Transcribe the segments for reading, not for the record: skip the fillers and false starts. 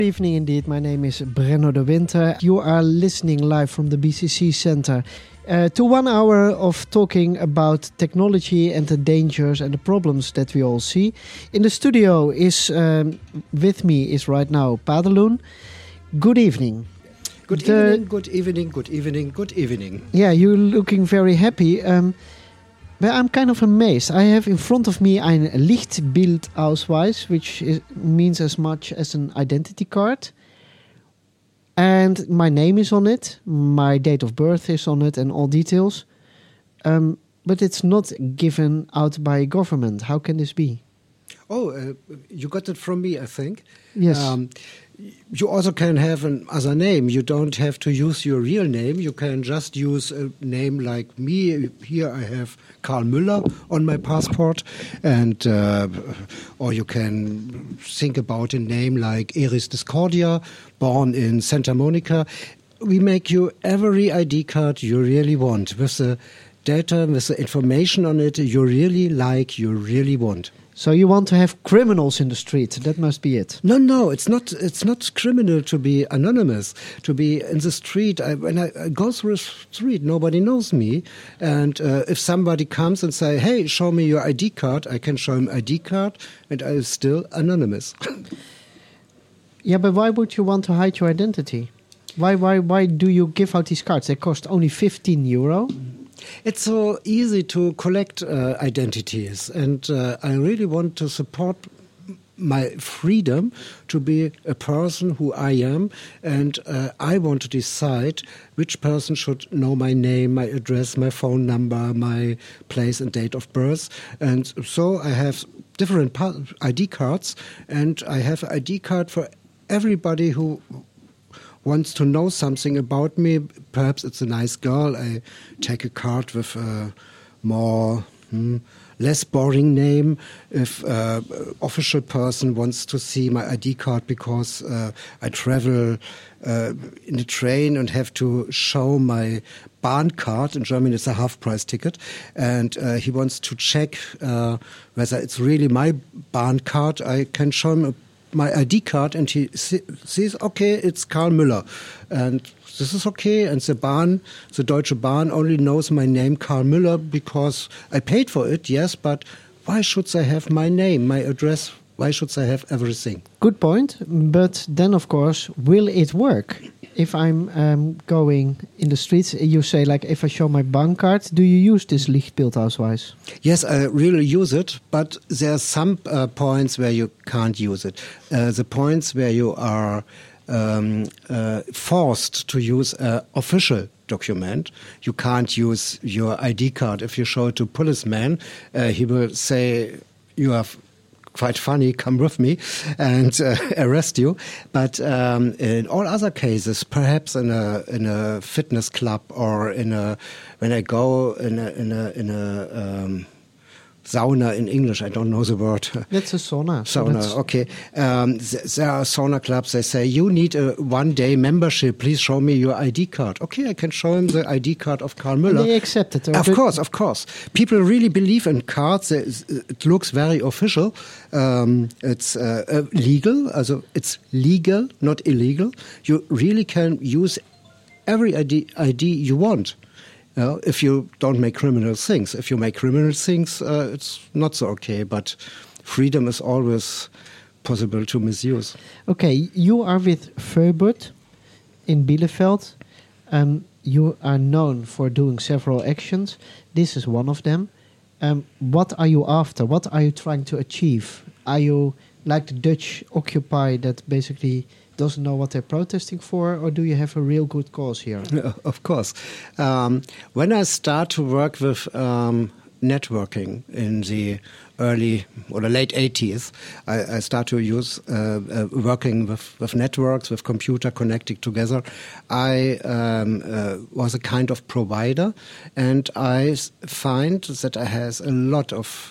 Good evening indeed. My name is Brenno de Winter. You are listening live from the BCC Center to 1 hour of talking about technology and the dangers and the problems that we all see. In the studio is with me is right now Padeloen. Good evening. Good evening, good evening, good evening, good evening. Yeah, you're looking very happy. But I'm kind of amazed. I have in front of me ein Lichtbildausweis, which means as much as an identity card. And my name is on it, my date of birth is on it, and all details. But it's not given out by government. How can this be? Oh, you got it from me, I think. Yes. You also can have another name. You don't have to use your real name. You can just use a name like me. Here I have Karl Müller on my passport. And or you can think about a name like Eris Discordia, born in Santa Monica. We make you every ID card you really want, with the data, with the information on it you really like, you really want. So you want to have criminals in the street? That must be it. No, it's not. It's not criminal to be anonymous. To be in the street. When I go through the street, nobody knows me. And if somebody comes and say, "Hey, show me your ID card," I can show him ID card, and I'm still anonymous. Yeah, but why would you want to hide your identity? Why do you give out these cards? They cost only €15. It's so easy to collect identities, and I really want to support my freedom to be a person who I am, and I want to decide which person should know my name, my address, my phone number, my place and date of birth. And so I have different ID cards, and I have an ID card for everybody who wants to know something about me. Perhaps it's a nice girl. I take a card with a more less boring name. If an official person wants to see my ID card because I travel in a train and have to show my Bahncard, in German it's a half-price ticket, and he wants to check whether it's really my Bahncard, I can show him my ID card, and he sees, okay, it's Karl Müller, and this is okay. And the Deutsche Bahn only knows my name, Karl Müller, because I paid for it, yes, but why should they have my name, my address? Why should they have everything? Good point, but then, of course, will it work? If I'm going in the streets, you say, like, if I show my bank card, do you use this Lichtbildausweis? Yes, I really use it, but there are some points where you can't use it. The points where you are forced to use an official document, you can't use your ID card. If you show it to a policeman, he will say, you have quite funny, come with me, and arrest you. But in all other cases, perhaps in a fitness club or when I go in a sauna in English, I don't know the word. That's a sauna. Sauna, okay. There are sauna clubs, they say, you need a one-day membership, please show me your ID card. Okay, I can show him the ID card of Karl Müller. And they accept it. Of course. People really believe in cards. It looks very official. It's legal. Also, it's legal, not illegal. You really can use every ID you want. If you don't make criminal things. If you make criminal things, it's not so okay. But freedom is always possible to misuse. Okay, you are with Föbud in Bielefeld. You are known for doing several actions. This is one of them. What are you after? What are you trying to achieve? Are you like the Dutch Occupy that basically doesn't know what they're protesting for, or do you have a real good cause here? Of course. When I start to work with networking in the early or the late 80s, I start to use working with networks, with computer connecting together. I was a kind of provider, and I find that I has a lot of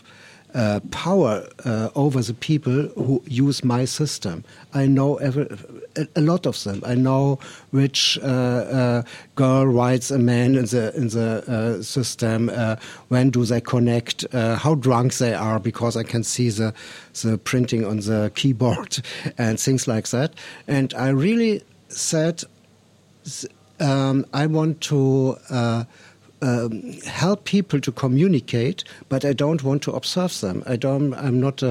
power over the people who use my system. I know a lot of them. I know which girl writes a man in the system. When do they connect? How drunk they are, because I can see the printing on the keyboard and things like that. And I really said, I want to help people to communicate, but I don't want to observe them. I'm not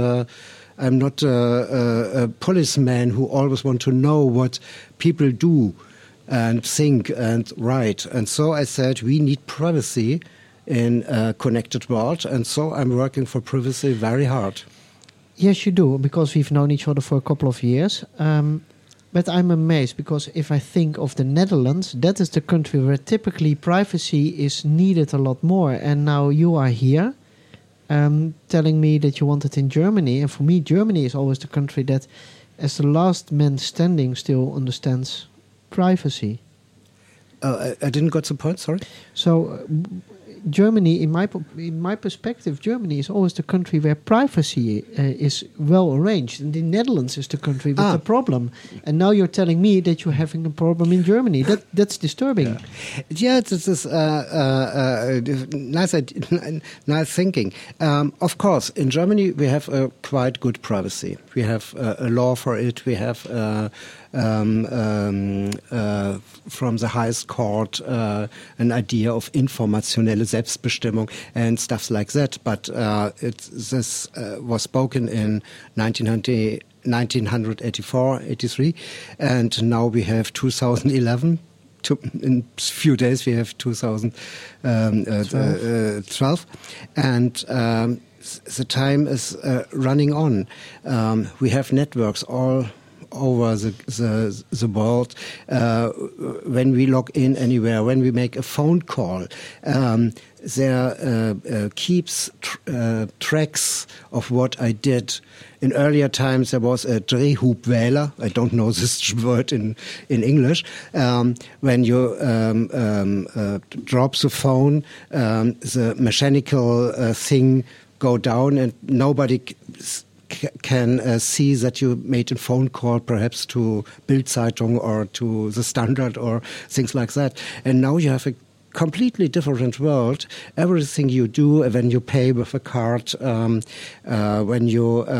a policeman who always want to know what people do and think and write. And so I said, we need privacy in a connected world. And so I'm working for privacy very hard. Yes, you do, because we've known each other for a couple of years. But I'm amazed, because if I think of the Netherlands, that is the country where typically privacy is needed a lot more. And now you are here telling me that you want it in Germany. And for me, Germany is always the country that, as the last man standing, still understands privacy. I didn't get the point, sorry. So Germany, in my perspective, Germany is always the country where privacy is well arranged, and the Netherlands is the country with the problem. And now you're telling me that you're having a problem in Germany. That's disturbing. Yeah, this is nice thinking. Of course, in Germany we have a quite good privacy. We have a law for it. We have from the highest court an idea of informationelle Selbstbestimmung and stuff like that. But this was spoken in 1984, 83, and now we have 2011. In a few days we have 2012, and the time is running on. We have networks all over the world. When we log in anywhere, when we make a phone call, there keeps tracks of what I did. In earlier times, there was a Drehhubwähler. I don't know this word in English. When you drop the phone, the mechanical thing go down, and nobody can see that you made a phone call, perhaps to Bild-Zeitung or to the Standard or things like that. And now you have a completely different world. Everything you do, when you pay with a card, when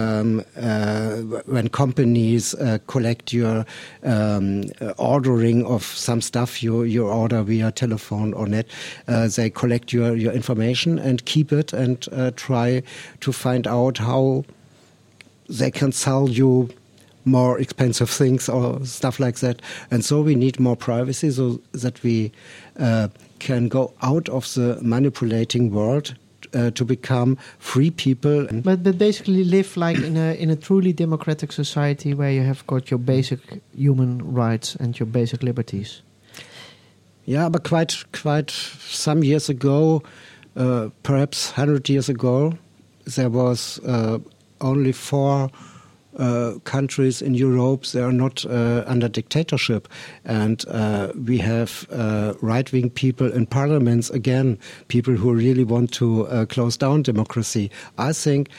companies collect your ordering of some stuff you order via telephone or net, they collect your information and keep it and try to find out how they can sell you more expensive things or stuff like that. And so we need more privacy so that we can go out of the manipulating world to become free people. But basically live like in a truly democratic society where you have got your basic human rights and your basic liberties. Yeah, but quite some years ago, perhaps 100 years ago, there was only 4 countries in Europe that are not under dictatorship, and we have right-wing people in parliaments again, people who really want to close down democracy. I think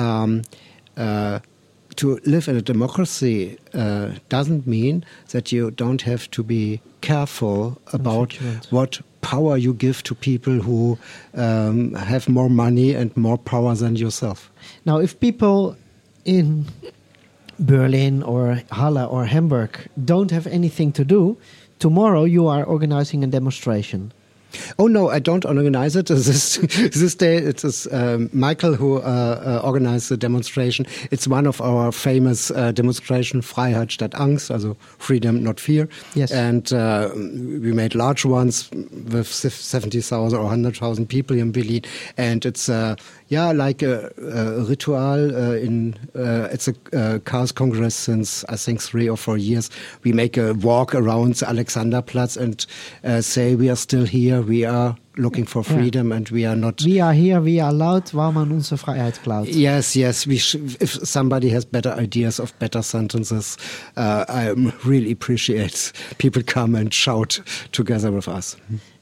to live in a democracy doesn't mean that you don't have to be careful about what power you give to people who have more money and more power than yourself. Now, if people in Berlin or Halle or Hamburg don't have anything to do, tomorrow you are organizing a demonstration. Oh no, I don't organize it. This day it is Michael who organized the demonstration. It's one of our famous demonstrations, Freiheit statt Angst, also freedom, not fear. Yes. And we made large ones with 70,000 or 100,000 people in Berlin. And it's like a ritual. It's a Chaos Congress since I think 3 or 4 years. We make a walk around the Alexanderplatz and say we are still here. We are looking for freedom, and we are not. We are here. We are loud. Waar man onze vrijheid klaut. Yes. If somebody has better ideas of better sentences, I really appreciate people come and shout together with us.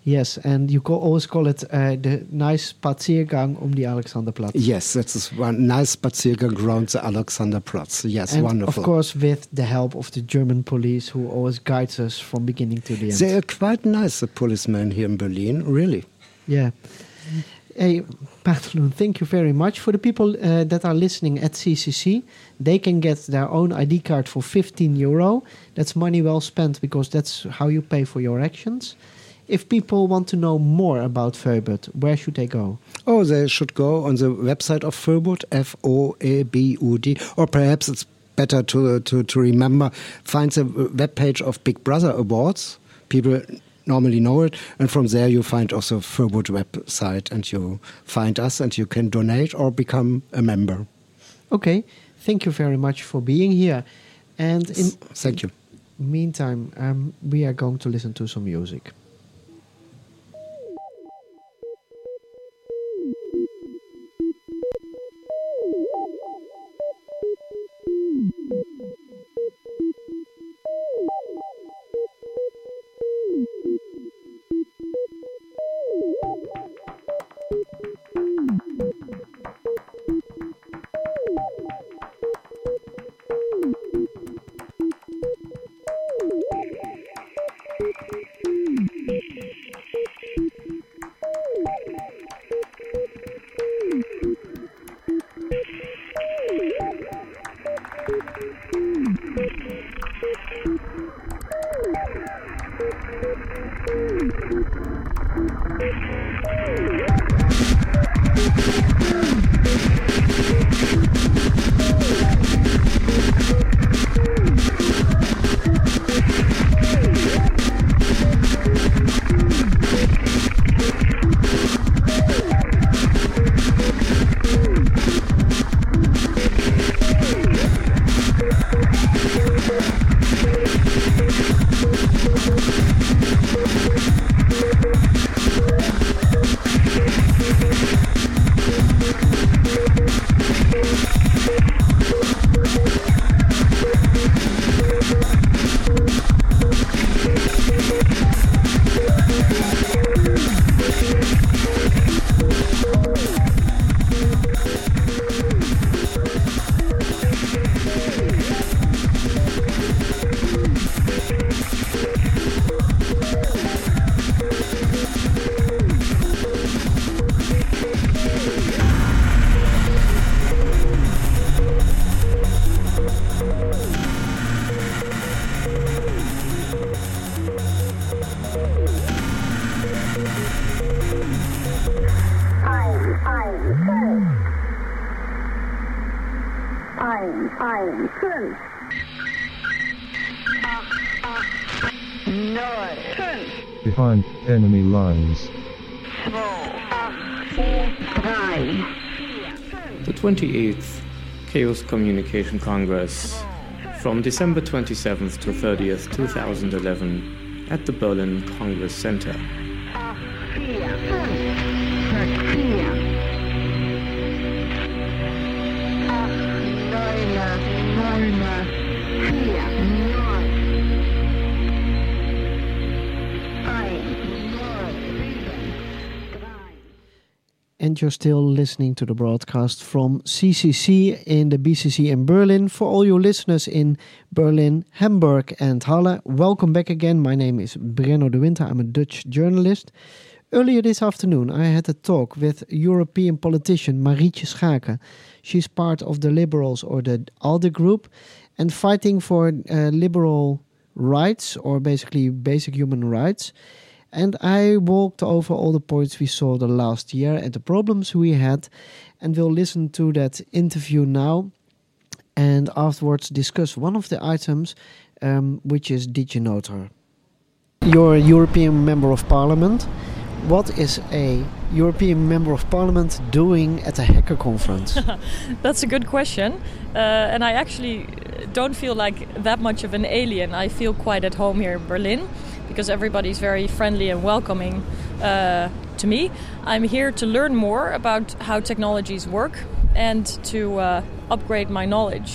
Yes, and you always call it the nice Spaziergang die Alexanderplatz. Yes, that's one nice Spaziergang around the Alexanderplatz. Yes, and wonderful. Of course, with the help of the German police, who always guides us from beginning to the end. They are quite nice, the policemen here in Berlin, really. Yeah. Hey, Pantaloon, thank you very much. For the people that are listening at CCC, they can get their own ID card for €15. That's money well spent, because that's how you pay for your actions. If people want to know more about Föbud, where should they go? Oh, they should go on the website of Föbud, F-O-E-B-U-D, or perhaps it's better to remember, find the webpage of Big Brother Awards. People normally know it, and from there you find also Föbud website, and you find us, and you can donate or become a member. Okay, thank you very much for being here. And thank you. Meantime, we are going to listen to some music. Behind enemy lines. The 28th Chaos Communication Congress from December 27th to 30th, 2011 at the Berlin Congress Center. And you're still listening to the broadcast from CCC in the BCC in Berlin. For all you listeners in Berlin, Hamburg and Halle, welcome back again. My name is Brenno de Winter. I'm a Dutch journalist. Earlier this afternoon, I had a talk with European politician Marietje Schaake. She's part of the Liberals, or the ALDE group, and fighting for liberal rights, or basically basic human rights. And I walked over all the points we saw the last year and the problems we had. And we'll listen to that interview now. And afterwards discuss one of the items, which is DigiNotar. You're a European Member of Parliament. What is a European Member of Parliament doing at a hacker conference? That's a good question. And I actually don't feel like that much of an alien. I feel quite at home here in Berlin, because everybody's very friendly and welcoming to me. I'm here to learn more about how technologies work and to upgrade my knowledge.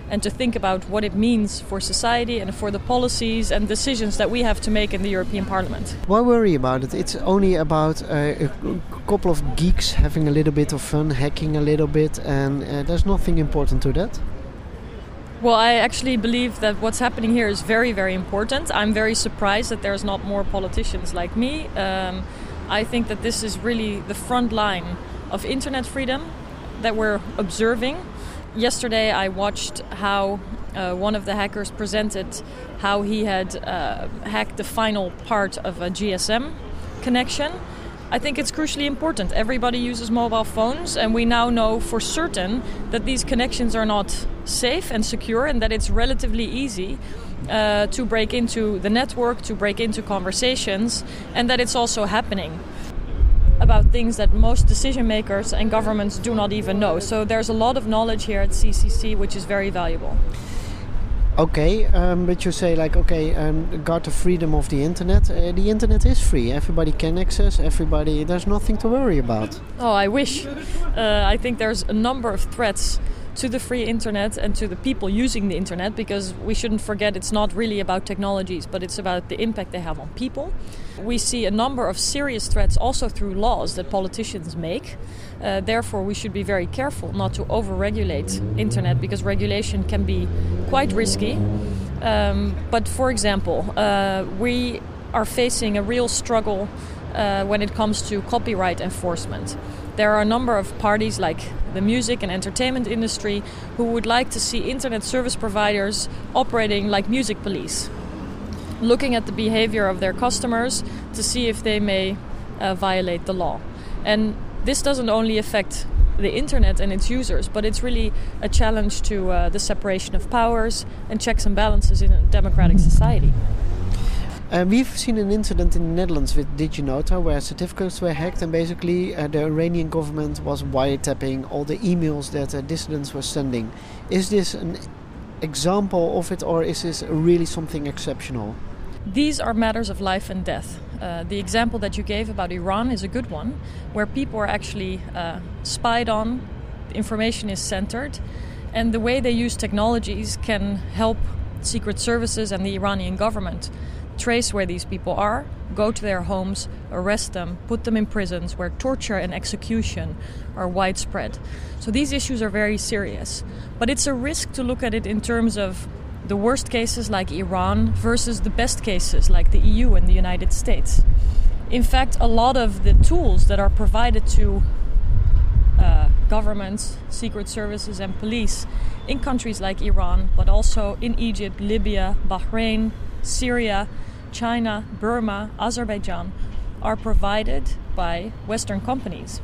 and to think about what it means for society and for the policies and decisions that we have to make in the European Parliament. Why worry about it? It's only about a couple of geeks having a little bit of fun, hacking a little bit, and there's nothing important to that. Well, I actually believe that what's happening here is very, very important. I'm very surprised that there's not more politicians like me. I think that this is really the front line of internet freedom that we're observing. Yesterday I watched how one of the hackers presented how he had hacked the final part of a GSM connection. I think it's crucially important. Everybody uses mobile phones, and we now know for certain that these connections are not safe and secure, and that it's relatively easy to break into the network, to break into conversations, and that it's also happening about things that most decision makers and governments do not even know. So there's a lot of knowledge here at CCC which is very valuable. Okay, but you say guard the freedom of the internet. The internet is free. Everybody can access. There's nothing to worry about. Oh, I wish. I think there's a number of threats to the free internet and to the people using the internet, because we shouldn't forget it's not really about technologies, but it's about the impact they have on people. We see a number of serious threats also through laws that politicians make. Therefore, we should be very careful not to over-regulate internet, because regulation can be quite risky. But for example, we are facing a real struggle when it comes to copyright enforcement. There are a number of parties like the music and entertainment industry who would like to see internet service providers operating like music police, looking at the behavior of their customers to see if they may violate the law. And this doesn't only affect the internet and its users, but it's really a challenge to the separation of powers and checks and balances in a democratic society. We've seen an incident in the Netherlands with DigiNota where certificates were hacked, and basically the Iranian government was wiretapping all the emails that dissidents were sending. Is this an example of it, or is this really something exceptional? These are matters of life and death. The example that you gave about Iran is a good one, where people are actually spied on, information is centered, and the way they use technologies can help secret services and the Iranian government trace where these people are, go to their homes, arrest them, put them in prisons where torture and execution are widespread. So these issues are very serious. But it's a risk to look at it in terms of the worst cases like Iran versus the best cases like the EU and the United States. In fact, a lot of the tools that are provided to governments, secret services and police in countries like Iran, but also in Egypt, Libya, Bahrain, Syria, China, Burma, Azerbaijan, are provided by Western companies.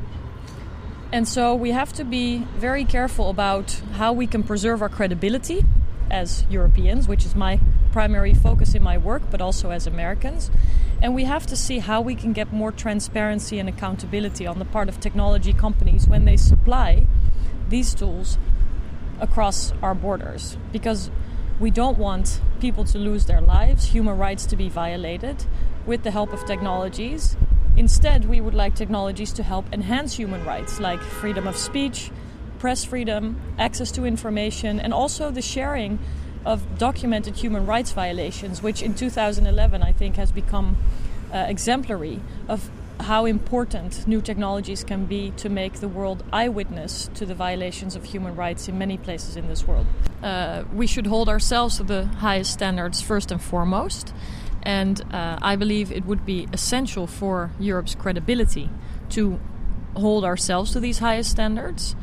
And so we have to be very careful about how we can preserve our credibility as Europeans, which is my primary focus in my work, but also as Americans. And we have to see how we can get more transparency and accountability on the part of technology companies when they supply these tools across our borders. Because we don't want people to lose their lives, human rights to be violated with the help of technologies. Instead, we would like technologies to help enhance human rights, like freedom of speech, press freedom, access to information, and also the sharing of documented human rights violations, which in 2011 I think has become exemplary of how important new technologies can be to make the world eyewitness to the violations of human rights in many places in this world. We should hold ourselves to the highest standards first and foremost, and I believe it would be essential for Europe's credibility to hold ourselves to these highest standards.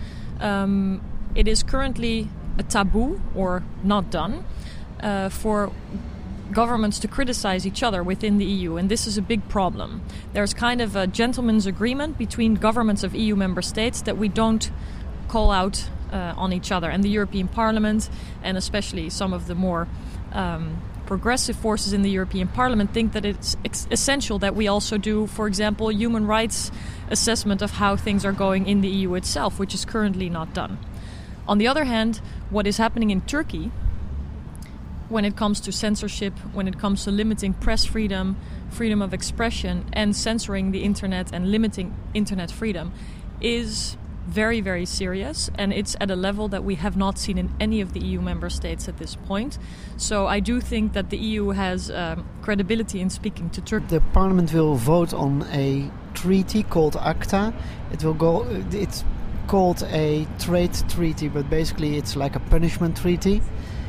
It is currently a taboo or not done for governments to criticize each other within the EU, and this is a big problem. There's kind of a gentleman's agreement between governments of EU member states that we don't call out on each other, and the European Parliament, and especially some of the more progressive forces in the European Parliament, think that it's essential that we also do, for example, human rights assessment of how things are going in the EU itself, which is currently not done. On the other hand, what is happening in Turkey when it comes to censorship, when it comes to limiting press freedom, freedom of expression, and censoring the internet and limiting internet freedom is very, very serious, and it's at a level that we have not seen in any of the EU member states at this point. So I do think that the EU has credibility in speaking to Turkey. The Parliament will vote on a treaty called ACTA. It's called a trade treaty, but basically it's like a punishment treaty.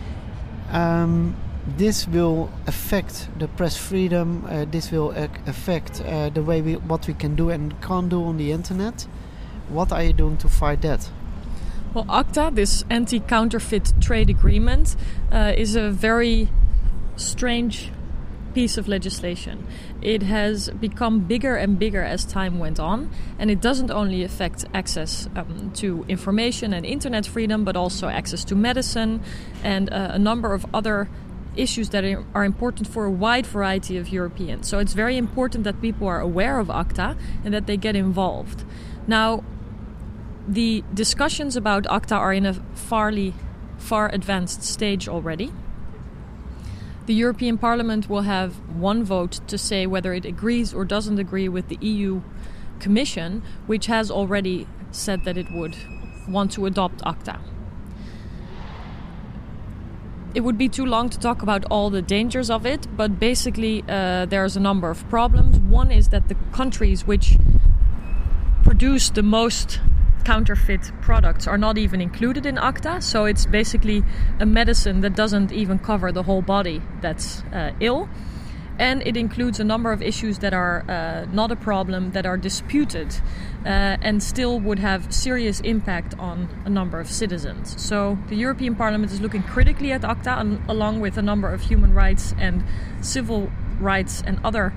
This will affect the press freedom. This will affect the way what we can do and can't do on the internet. What are you doing to fight that? Well, ACTA, this anti-counterfeit trade agreement, is a very strange piece of legislation. It has become bigger and bigger as time went on, and it doesn't only affect access to information and internet freedom, but also access to medicine and a number of other issues that are important for a wide variety of Europeans. So it's very important that people are aware of ACTA and that they get involved. Now, the discussions about ACTA are in a far advanced stage already. The European Parliament will have one vote to say whether it agrees or doesn't agree with the EU Commission, which has already said that it would want to adopt ACTA. It would be too long to talk about all the dangers of it, but basically there's a number of problems. One is that the countries which produce the most counterfeit products are not even included in ACTA, so it's basically a medicine that doesn't even cover the whole body that's ill. And it includes a number of issues that are not a problem, that are disputed, and still would have serious impact on a number of citizens. So the European Parliament is looking critically at ACTA, along with a number of human rights and civil rights and other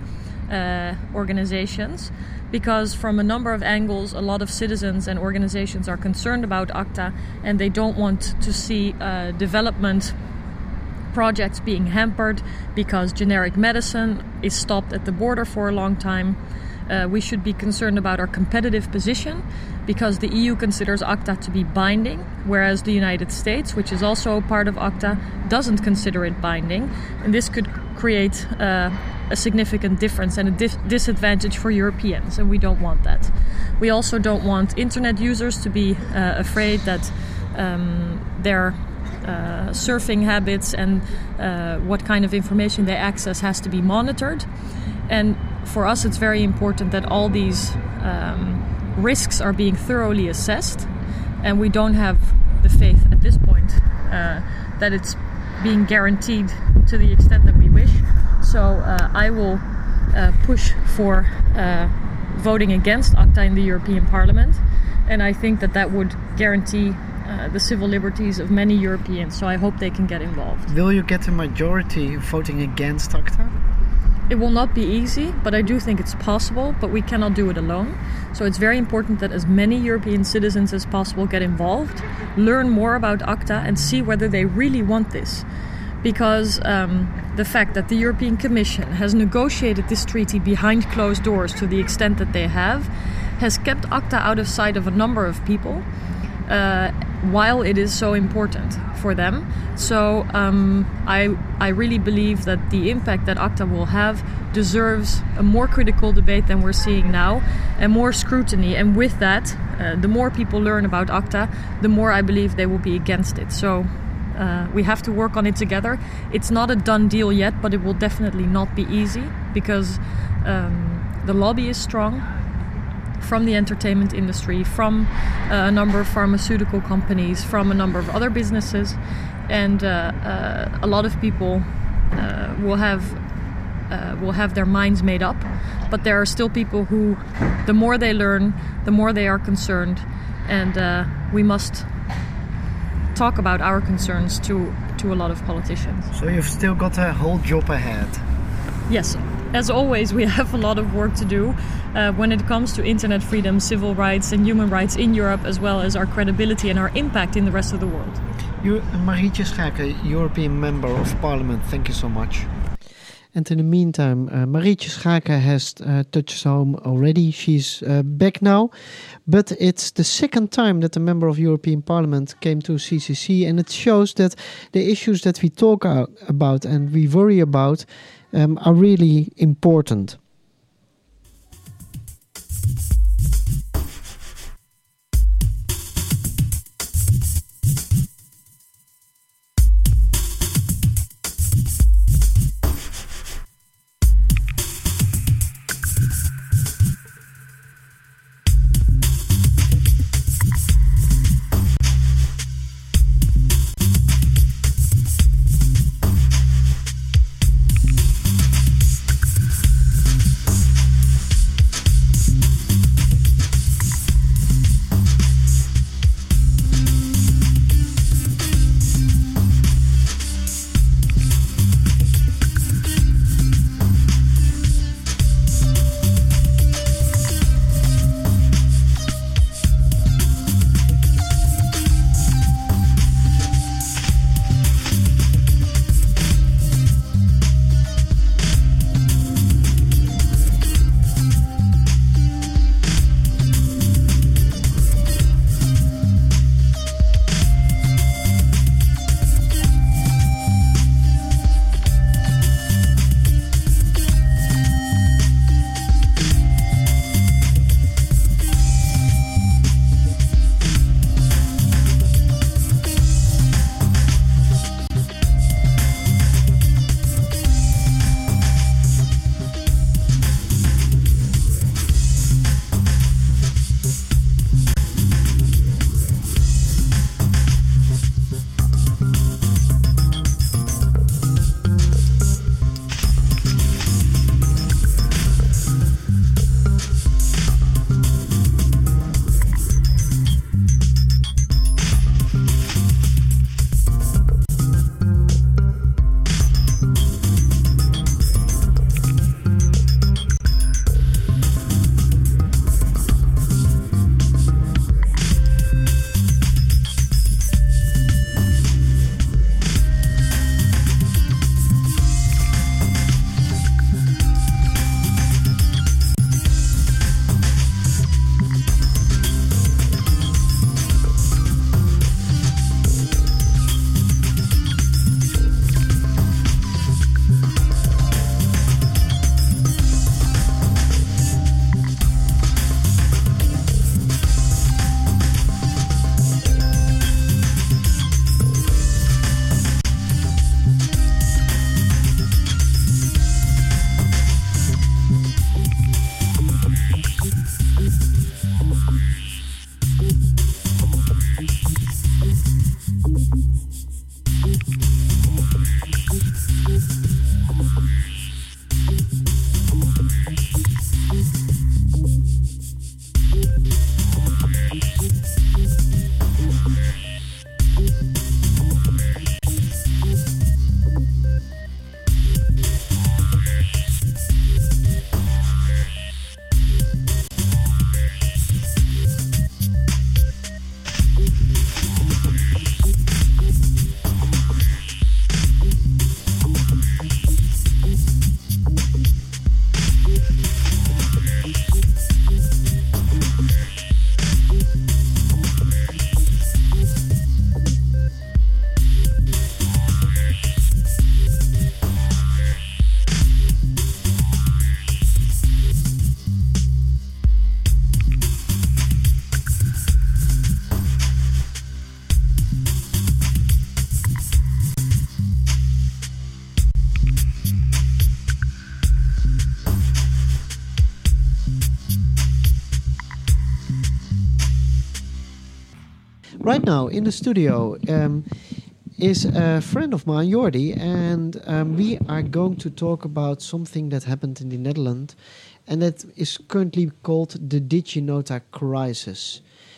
organizations, because from a number of angles, a lot of citizens and organizations are concerned about ACTA, and they don't want to see development projects being hampered because generic medicine is stopped at the border for a long time. We should be concerned about our competitive position because the EU considers ACTA to be binding, whereas the United States, which is also a part of ACTA, doesn't consider it binding. And this could create a significant difference and a disadvantage for Europeans, and we don't want that. We also don't want internet users to be afraid that their surfing habits and what kind of information they access has to be monitored. And for us, it's very important that all these risks are being thoroughly assessed, and we don't have the faith at this point that it's being guaranteed to the extent that we wish. So I will push for voting against ACTA in the European Parliament, and I think that would guarantee the civil liberties of many Europeans, so I hope they can get involved. Will you get a majority voting against ACTA? It will not be easy, but I do think it's possible, but we cannot do it alone. So it's very important that as many European citizens as possible get involved, learn more about ACTA and see whether they really want this. Because the fact that the European Commission has negotiated this treaty behind closed doors to the extent that they have, has kept ACTA out of sight of a number of people, while it is so important for them. So I really believe that the impact that ACTA will have deserves a more critical debate than we're seeing now, and more scrutiny. And with that, the more people learn about ACTA, the more I believe they will be against it. So we have to work on it together. It's not a done deal yet, but it will definitely not be easy, because the lobby is strong from the entertainment industry, from a number of pharmaceutical companies, from a number of other businesses, and a lot of people will have their minds made up. But there are still people who, the more they learn, the more they are concerned, and we must talk about our concerns to a lot of politicians. So you've still got a whole job ahead. Yes, as always, we have a lot of work to do when it comes to internet freedom, civil rights and human rights in Europe, as well as our credibility and our impact in the rest of the world. Marietje Schaake, European Member of Parliament, thank you so much. And in the meantime, Marietje Schaake has touched home already. She's back now. But it's the second time that a member of European Parliament came to CCC. And it shows that the issues that we talk about and we worry about are really important. Right now in the studio is a friend of mine, Jordi, and we are going to talk about something that happened in the Netherlands, and that is currently called the DigiNota crisis.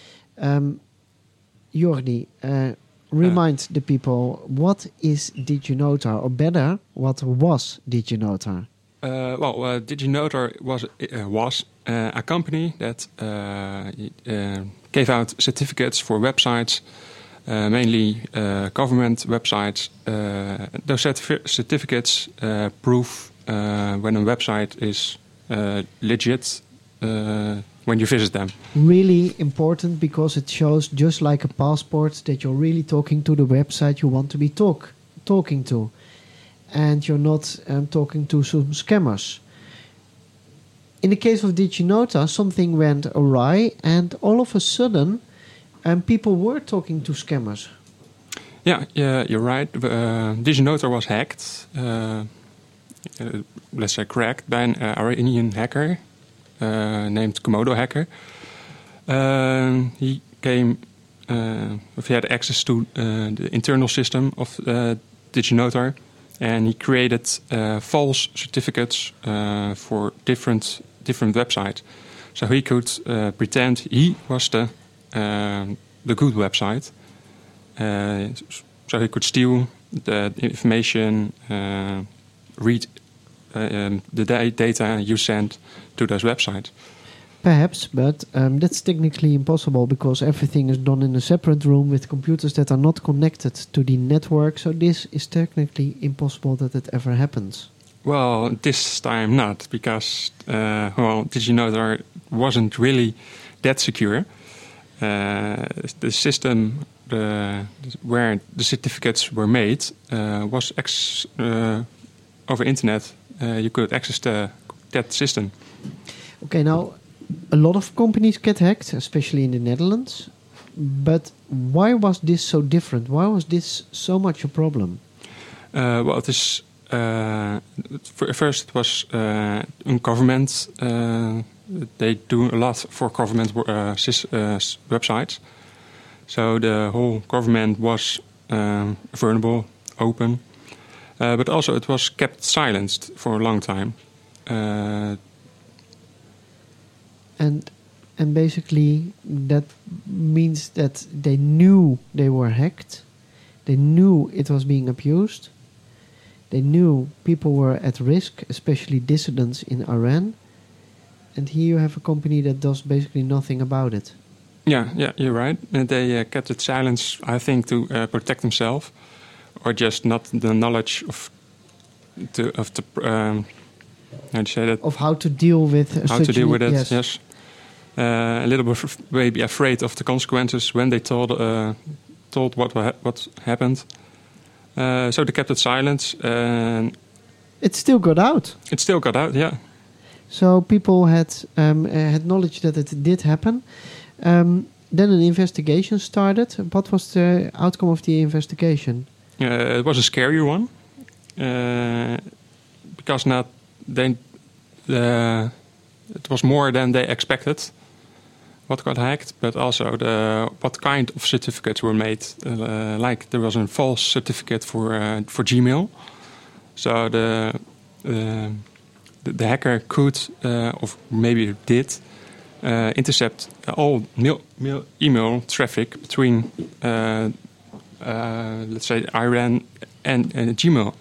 Jordi, remind the people, what is DigiNota, or better, what was DigiNota? DigiNota was a company that gave out certificates for websites, mainly government websites. Those certificates prove when a website is legit when you visit them. Really important, because it shows, just like a passport, that you're really talking to the website you want to be talking to. And you're not talking to some scammers. In the case of DigiNota, something went awry, and all of a sudden, people were talking to scammers. Yeah, you're right. DigiNota was hacked, let's say cracked, by an Iranian hacker named Komodo Hacker. He had access to the internal system of DigiNota. And he created false certificates for different websites. So he could pretend he was the good website. So he could steal the information, read the data you sent to those websites. Perhaps, but that's technically impossible, because everything is done in a separate room with computers that are not connected to the network. So this is technically impossible that it ever happens. Well, this time not, because DigiNota wasn't really that secure. The system where the certificates were made was over internet. You could access that system. Okay, now a lot of companies get hacked, especially in the Netherlands. But why was this so different? Why was this so much a problem? It is first it was government. They do a lot for government websites. So the whole government was vulnerable, open, but also it was kept silenced for a long time. And basically that means that they knew they were hacked. They knew it was being abused. They knew people were at risk, especially dissidents in Iran. And here you have a company that does basically nothing about it. Yeah, you're right. They kept it silent, I think, to protect themselves, or just not the knowledge of how to deal with it. Yes. A little bit maybe afraid of the consequences when they told what happened. So they kept it silent. It still got out. It still got out, yeah. So people had knowledge that it did happen. Then an investigation started. What was the outcome of the investigation? It was a scary one, because it was more than they expected. What got hacked, but also what kind of certificates were made. Like there was a false certificate for Gmail. So the hacker could, or maybe did, intercept all email traffic between, let's say, Iran and Gmail.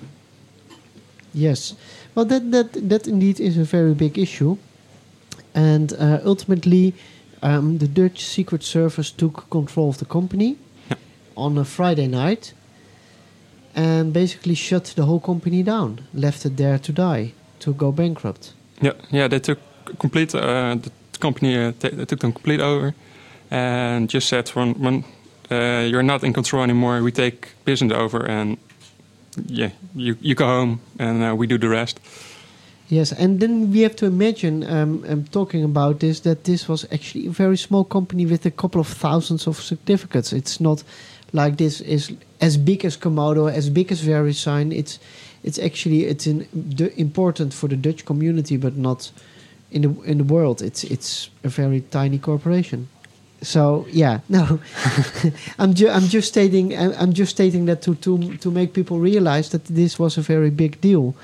Yes, well, that indeed is a very big issue, and ultimately, the Dutch Secret Service took control of the company on a Friday night, and basically shut the whole company down, left it there to die, to go bankrupt. Yeah, they took complete. The company took them complete over, and just said, "When you're not in control anymore, we take business over, and you go home, and we do the rest." Yes, and then we have to imagine, talking about this, that this was actually a very small company with a couple of thousands of certificates. It's not like this is as big as Comodo, as big as VeriSign. It's actually important for the Dutch community, but not in the world. It's a very tiny corporation. So yeah, no, I'm just stating that to make people realize that this was a very big deal.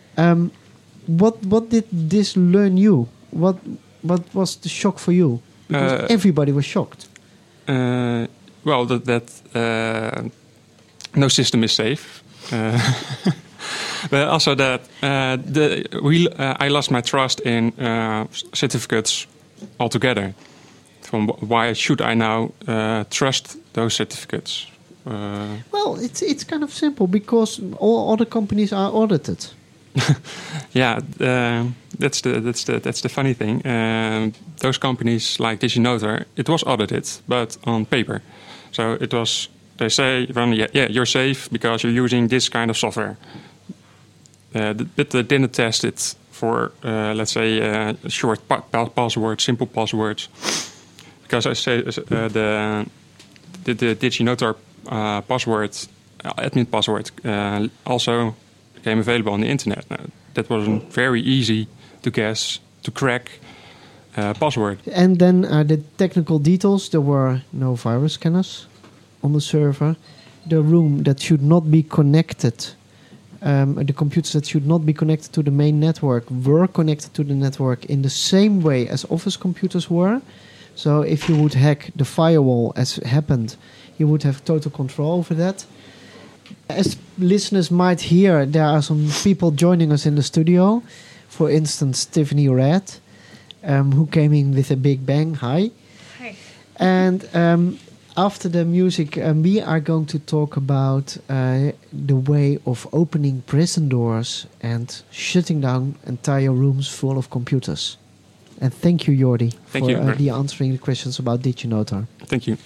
What did this learn you? What was the shock for you? Because everybody was shocked. Well, that no system is safe. But also that I lost my trust in certificates altogether. Why should I now trust those certificates? Well, it's kind of simple, because all other companies are audited. Yeah, that's the funny thing. Those companies like DigiNotar, it was audited, but on paper. So it was. They say, you're safe because you're using this kind of software. But they didn't test it for, let's say, short passwords, simple passwords. Because I say the DigiNotar password, admin password, also became available on the internet. Now, that wasn't very easy to guess, to crack password. And then the technical details, there were no virus scanners on the server. The room that should not be connected, the computers that should not be connected to the main network were connected to the network in the same way as office computers were. So if you would hack the firewall, as happened, you would have total control over that. As listeners might hear, there are some people joining us in the studio. For instance, Tiffany Red, who came in with a big bang. Hi. Hi. And after the music, we are going to talk about the way of opening prison doors and shutting down entire rooms full of computers. And thank you, Jordi, for the answering the questions about DigiNotar. Thank you.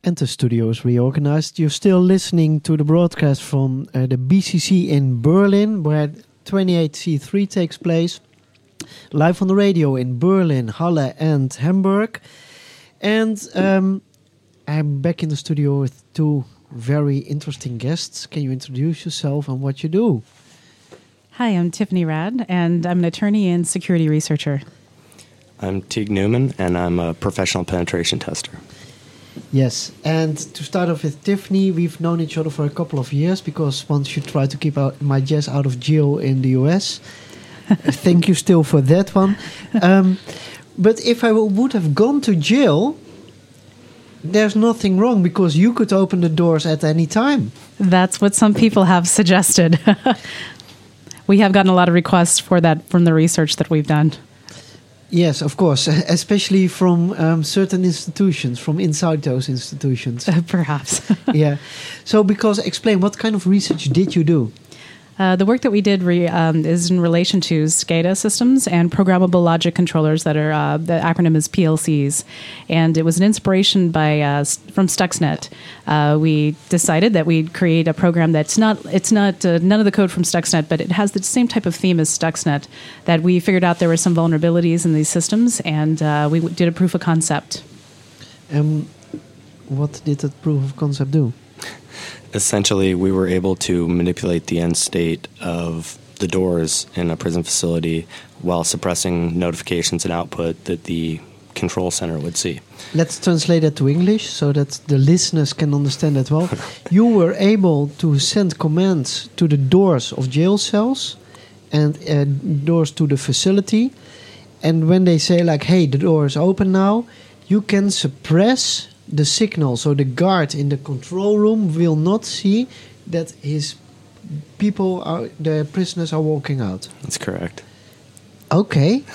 And the studio is reorganized. You're still listening to the broadcast from the BCC in Berlin, where 28C3 takes place. Live on the radio in Berlin, Halle and Hamburg. And I'm back in the studio with two very interesting guests. Can you introduce yourself and what you do? Hi, I'm Tiffany Rad, and I'm an attorney and security researcher. I'm Teague Newman, and I'm a professional penetration tester. Yes, and to start off with Tiffany, we've known each other for a couple of years because once you tried to keep my Jess out of jail in the US. Thank you still for that one. But if I would have gone to jail, there's nothing wrong because you could open the doors at any time. That's what some people have suggested. We have gotten a lot of requests for that from the research that we've done. Yes, of course, especially from certain institutions, from inside those institutions. Perhaps. Yeah. So, explain, what kind of research did you do? The work that we did is in relation to SCADA systems and programmable logic controllers that are, the acronym is PLCs. And it was an inspiration from Stuxnet. We decided that we'd create a program that's none of the code from Stuxnet, but it has the same type of theme as Stuxnet, that we figured out there were some vulnerabilities in these systems, and we did a proof of concept. What did that proof of concept do? Essentially, we were able to manipulate the end state of the doors in a prison facility while suppressing notifications and output that the control center would see. Let's translate that to English so that the listeners can understand that well. You were able to send commands to the doors of jail cells and doors to the facility. And when they say like, hey, the door is open now, you can suppress the signal, so the guard in the control room will not see that the prisoners are walking out. That's correct. Okay.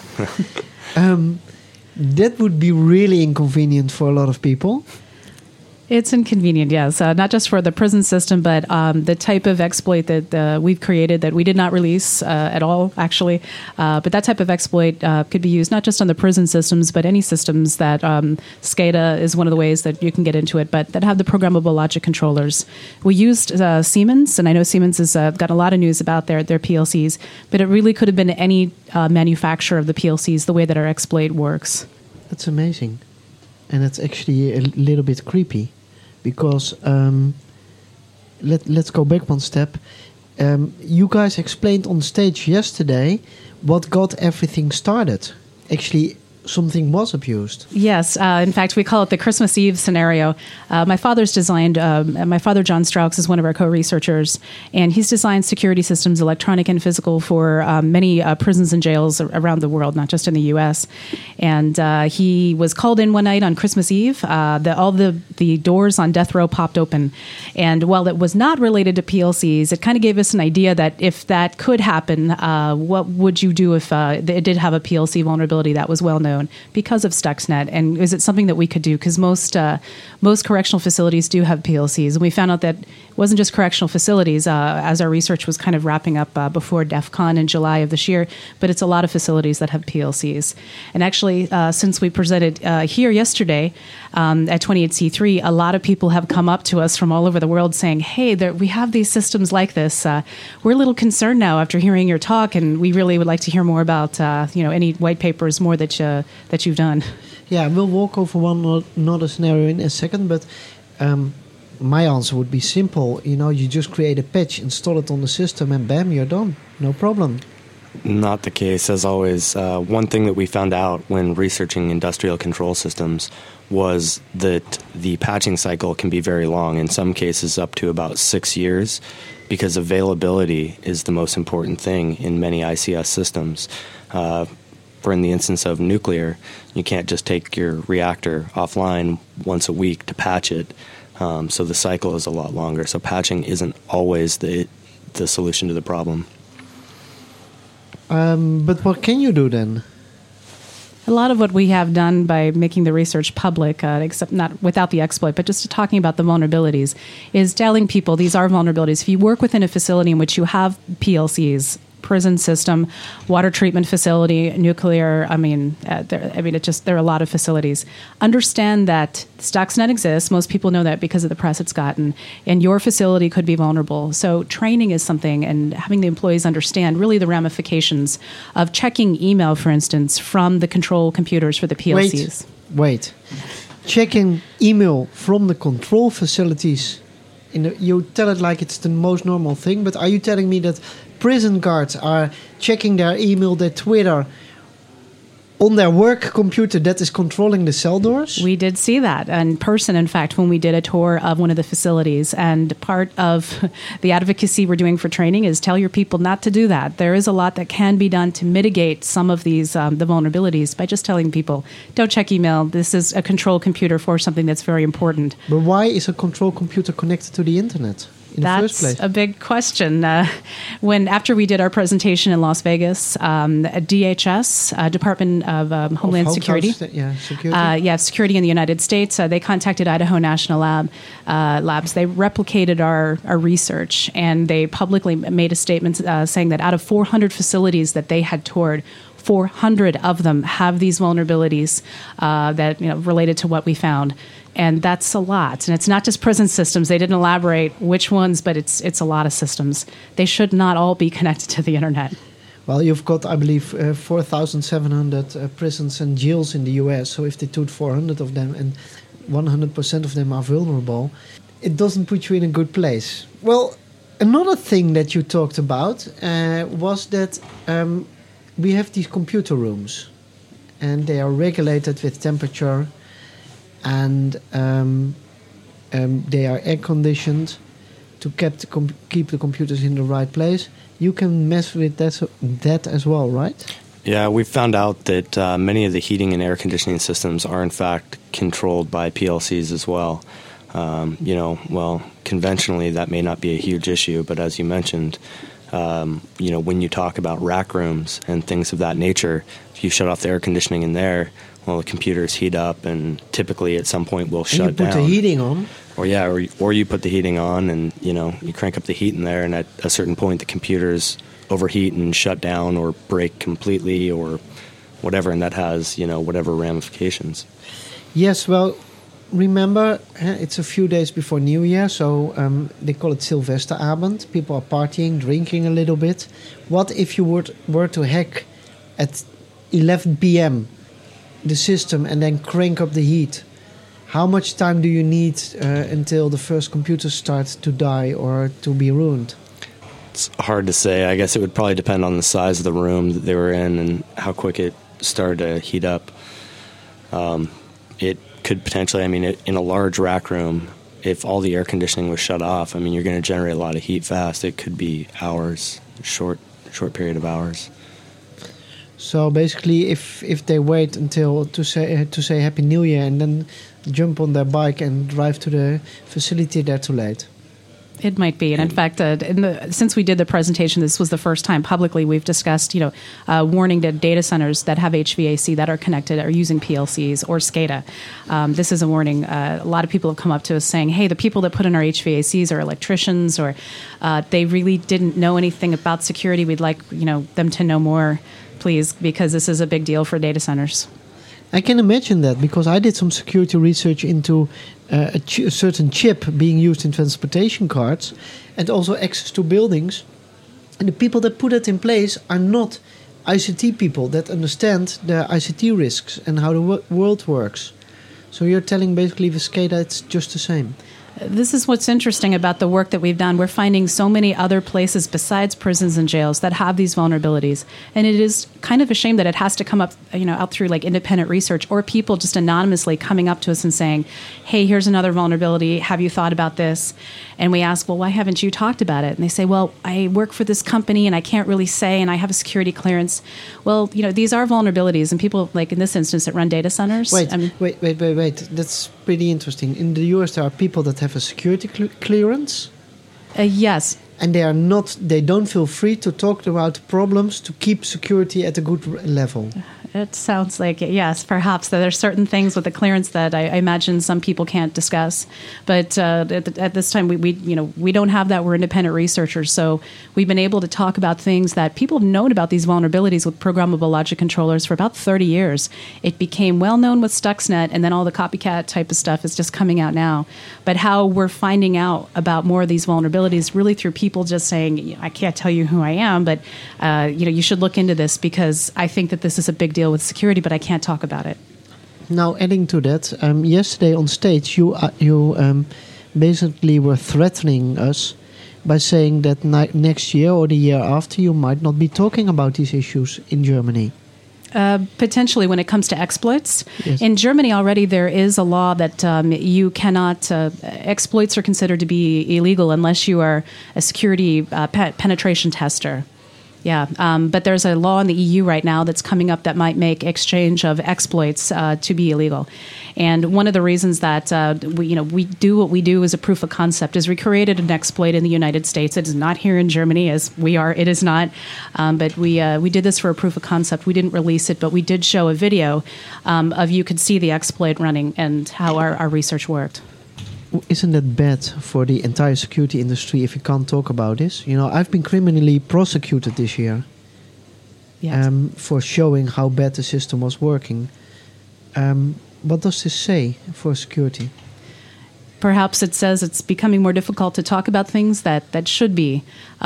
That would be really inconvenient for a lot of people. It's inconvenient, yes. Not just for the prison system, but the type of exploit that we've created that we did not release at all, actually. But that type of exploit could be used not just on the prison systems, but any systems that SCADA is one of the ways that you can get into it, but that have the programmable logic controllers. We used Siemens, and I know Siemens has got a lot of news about their PLCs, but it really could have been any manufacturer of the PLCs, the way that our exploit works. That's amazing. And it's actually a little bit creepy. Because let's go back one step. You guys explained on stage yesterday what got everything started. Actually, something was abused. Yes. In fact, we call it the Christmas Eve scenario. My father, John Strauch, is one of our co-researchers, and he's designed security systems, electronic and physical, for many prisons and jails around the world, not just in the U.S. And he was called in one night on Christmas Eve. All the doors on death row popped open. And while it was not related to PLCs, it kind of gave us an idea that if that could happen, what would you do if it did have a PLC vulnerability that was well known because of Stuxnet? And is it something that we could do? Because most correctional facilities do have PLCs. And we found out that it wasn't just correctional facilities, as our research was kind of wrapping up before DEF CON in July of this year, but it's a lot of facilities that have PLCs. And actually, since we presented here yesterday at 28C3, a lot of people have come up to us from all over the world saying, hey, we have these systems like this. We're a little concerned now after hearing your talk, and we really would like to hear more about any white papers more that you've done. Yeah, we'll walk over one another scenario in a second, but my answer would be simple. You just create a patch, install it on the system, and bam, you're done. No problem. Not the case, as always. One thing that we found out when researching industrial control systems was that the patching cycle can be very long, in some cases up to about 6 years, because availability is the most important thing in many ICS systems. For in the instance of nuclear, you can't just take your reactor offline once a week to patch it. So the cycle is a lot longer. So patching isn't always the solution to the problem. But what can you do then? A lot of what we have done by making the research public, except not without the exploit, but just talking about the vulnerabilities, is telling people these are vulnerabilities. If you work within a facility in which you have PLCs, prison system, water treatment facility, nuclear. There are a lot of facilities. Understand that Stuxnet exists. Most people know that because of the press it's gotten, and your facility could be vulnerable. So training is something, and having the employees understand really the ramifications of checking email, for instance, from the control computers for the PLCs. Wait. Checking email from the control facilities. You tell it like it's the most normal thing, but are you telling me that prison guards are checking their email, their Twitter, on their work computer that is controlling the cell doors? We did see that in person, in fact, when we did a tour of one of the facilities. And part of the advocacy we're doing for training is tell your people not to do that. There is a lot that can be done to mitigate some of these the vulnerabilities by just telling people, don't check email. This is a control computer for something that's very important. But why is a control computer connected to the internet? That's a big question. After we did our presentation in Las Vegas, DHS, Department of Homeland Security, Security in the United States, they contacted Idaho National Labs. They replicated our research, and they publicly made a statement saying that out of 400 facilities that they had toured, 400 of them have these vulnerabilities that related to what we found. And that's a lot. And it's not just prison systems. They didn't elaborate which ones, but it's a lot of systems. They should not all be connected to the internet. Well, you've got, I believe, 4,700 prisons and jails in the US. So if they took 400 of them and 100% of them are vulnerable, it doesn't put you in a good place. Well, another thing that you talked about was that we have these computer rooms. And they are regulated with temperature. And they are air conditioned to keep the computers in the right place. You can mess with that as well, right? Yeah, we found out that many of the heating and air conditioning systems are in fact controlled by PLCs as well. Conventionally that may not be a huge issue, but as you mentioned, when you talk about rack rooms and things of that nature, if you shut off the air conditioning in there, well, the computers heat up, and typically at some point will shut down. You put the heating on. Or you put the heating on, and you crank up the heat in there, and at a certain point the computers overheat and shut down or break completely or whatever, and that has whatever ramifications. Yes, well, remember it's a few days before New Year, so they call it Silvesterabend. People are partying, drinking a little bit. What if you were to hack at 11 p.m. the system and then crank up the heat? How much time do you need until the first computer starts to die or to be ruined? It's hard to say. I guess it would probably depend on the size of the room that they were in and how quick it started to heat up. It could potentially, in a large rack room, if all the air conditioning was shut off, you're going to generate a lot of heat fast. It could be hours, short period of hours. So basically, if they wait until to say Happy New Year and then jump on their bike and drive to the facility, they're too late. It might be, and in fact, since we did the presentation, this was the first time publicly we've discussed, warning to data centers that have HVAC that are connected or using PLCs or SCADA. This is a warning. A lot of people have come up to us saying, "Hey, the people that put in our HVACs are electricians, or they really didn't know anything about security. We'd like them to know more, please, because this is a big deal for data centers." I can imagine that, because I did some security research into a certain chip being used in transportation cards and also access to buildings. And the people that put it in place are not ICT people that understand the ICT risks and how the world works. So you're telling basically with SCADA it's just the same. This is what's interesting about the work that we've done. We're finding so many other places besides prisons and jails that have these vulnerabilities. And it is kind of a shame that it has to come up, out through like independent research or people just anonymously coming up to us and saying, "Hey, here's another vulnerability. Have you thought about this?" And we ask, "Well, why haven't you talked about it?" And they say, "Well, I work for this company and I can't really say, and I have a security clearance." Well, these are vulnerabilities, and people, like in this instance, that run data centers. Wait. That's pretty interesting. In the US, there are people that have a security clearance. Yes. And they don't feel free to talk about problems to keep security at a good level. It sounds like, yes, perhaps that there's certain things with the clearance that I imagine some people can't discuss. But at this time, we don't have that. We're independent researchers, so we've been able to talk about things that people have known about these vulnerabilities with programmable logic controllers for about 30 years. It became well known with Stuxnet, and then all the copycat type of stuff is just coming out now. But how we're finding out about more of these vulnerabilities really through people just saying, I can't tell you who I am, but you should look into this because I think that this is a big deal with security, but I can't talk about it. Now, adding to that, yesterday on stage, you basically were threatening us by saying that next year or the year after, you might not be talking about these issues in Germany. Potentially when it comes to exploits. Yes. In Germany already there is a law that you cannot, exploits are considered to be illegal unless you are a security penetration tester. Yeah, but there's a law in the EU right now that's coming up that might make exchange of exploits to be illegal. And one of the reasons that we do what we do as a proof of concept is we created an exploit in the United States. It is not here in Germany, as we are. It is not. But we did this for a proof of concept. We didn't release it, but we did show a video of you could see the exploit running and how our research worked. Isn't that bad for the entire security industry if you can't talk about this? I've been criminally prosecuted this year for showing how bad the system was working. What does this say for security? Perhaps it says it's becoming more difficult to talk about things that should be.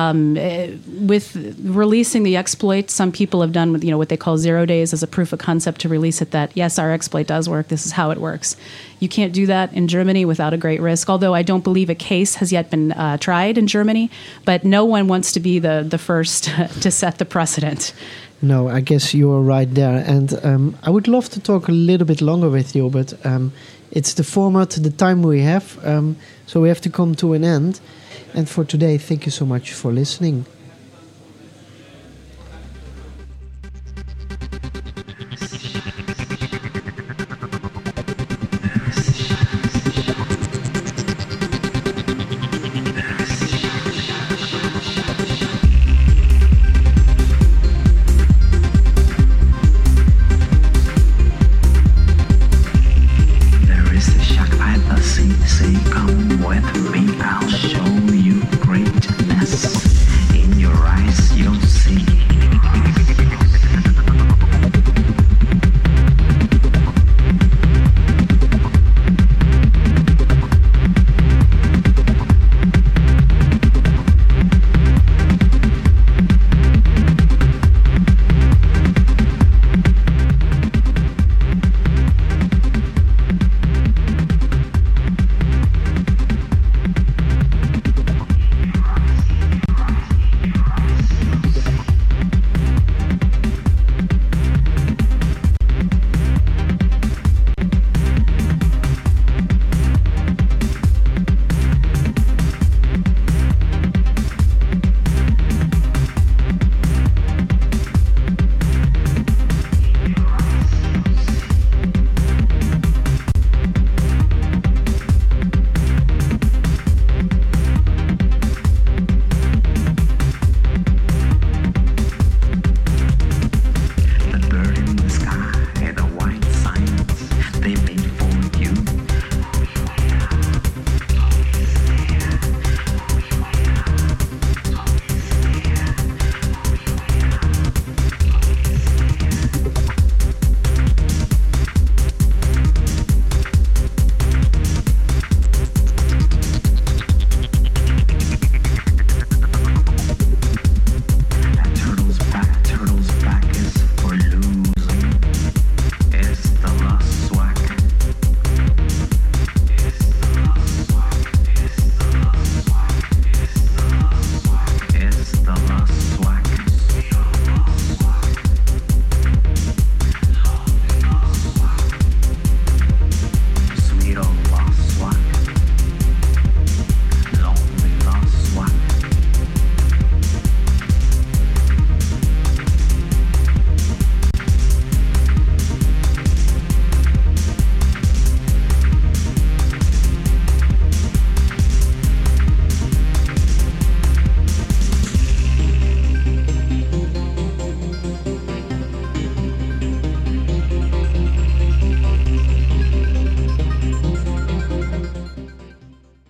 With releasing the exploit, some people have done what they call 0 days as a proof of concept to release it that, yes, our exploit does work. This is how it works. You can't do that in Germany without a great risk, although I don't believe a case has yet been tried in Germany. But no one wants to be the first to set the precedent. No, I guess you are right there. And I would love to talk a little bit longer with you, but it's the format, the time we have, so we have to come to an end. And for today, thank you so much for listening.